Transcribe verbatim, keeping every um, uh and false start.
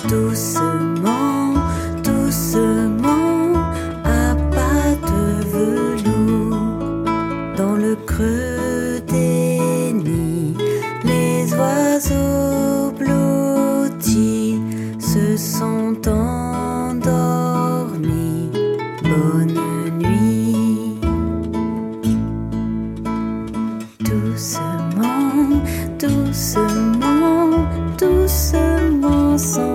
Doucement, doucement, à pas de velours, dans le creux des nids, les oiseaux blottis se sont endormis. Bonne nuit. Doucement, doucement, doucement, sans